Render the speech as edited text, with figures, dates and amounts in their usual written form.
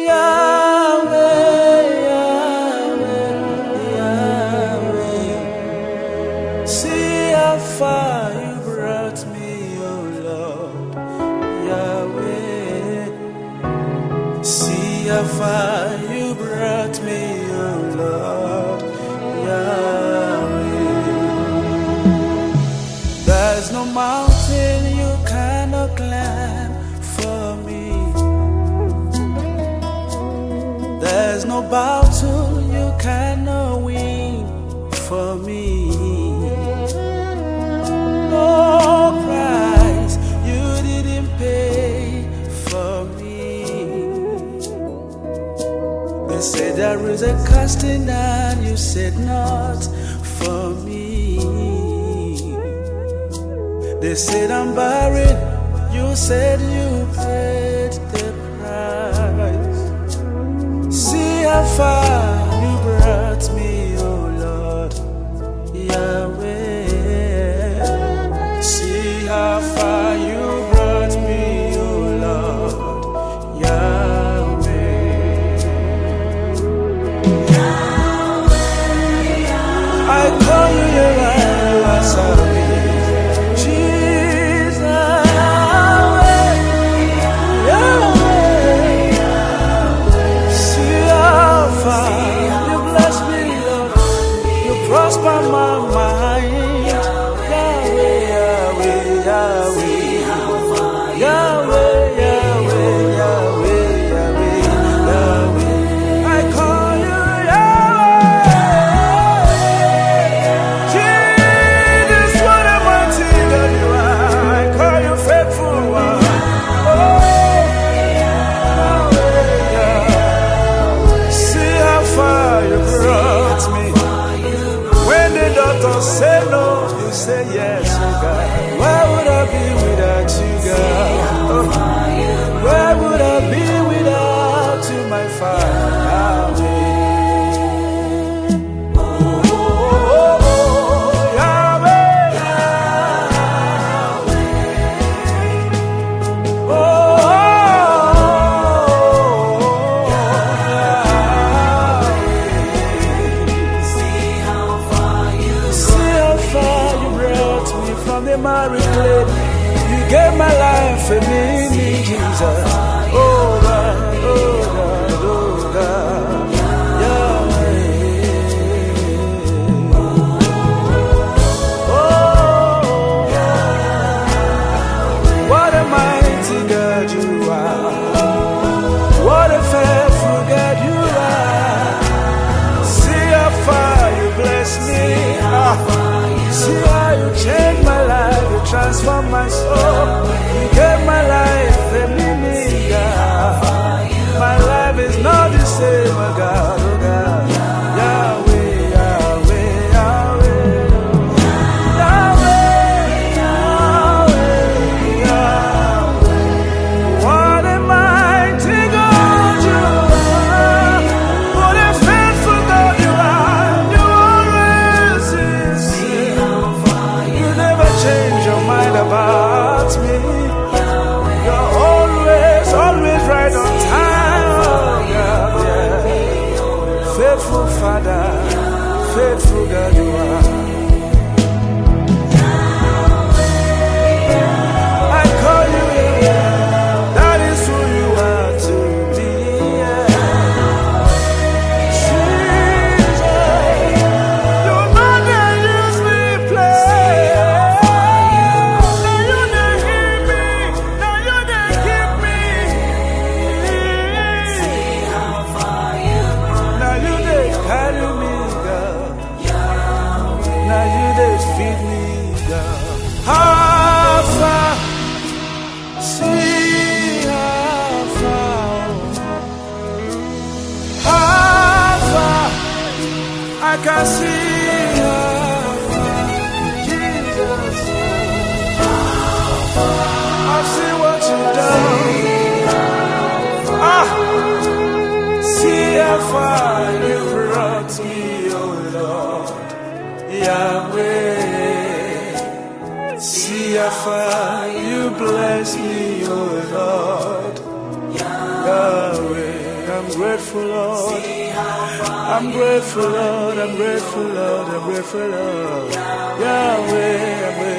Yahweh, Yahweh, Yahweh. See how far you brought me, oh Lord, Yahweh. See how far you brought me, oh Lord, Yahweh. There's no mountain you cannot climb for me. There's no battle you cannot win for me. No price you didn't pay for me. They said there is a casting down, you said not for me. They said I'm barren, you said you paid the price. See how far you brought me, oh Lord, Yahweh. See how far you brought me, oh Lord, Yahweh. I call you Yahweh. Prosper my mind, Yahweh, Yahweh, Yahweh, Yahweh, Yahweh, Yahweh, Yahweh, Yahweh. I call you Yahweh. Jesus, what a mighty God you are. I call you faithful one. Oh, Yahweh, Yahweh. See how far you brought me. When the doctor say no, you say yes, oh God. Where would I be without you, God? Oh, where would I be without you, my Father? Oh, Yahweh, Yahweh. Oh, the married lady, you gave my life for me, Jesus. Oh God, oh God, oh God, Yahweh. Oh, what a mighty God you are. What a faithful God you are. See how far you bless me. See how you change my life, you transform my soul. You gave my life a meaning, God. My life is not the same, oh God, oh God. Yahweh, Yahweh, Yahweh. Yahweh, Yahweh, Yahweh. What a mighty God you are. What a faithful God you are. You always sincere. You never change your mind about me. You're always, always right on time. Oh God, yeah. Faithful Father, faithful God you are. I call you, yeah. That is who you are to me, yeah. Jesus, you know they use me play. Now you they hear me, now you they keep me. Now you they carry me, God. Now you they feed me, God. How far, see how far I can see how far, Jesus. I've seen what you've done. See how far you brought me, oh Lord, Yahweh. See how far you bless me, oh Lord, Yahweh. I'm I'm grateful, Lord, I'm grateful, Lord, I'm grateful, Lord. Yahweh, I'm grateful.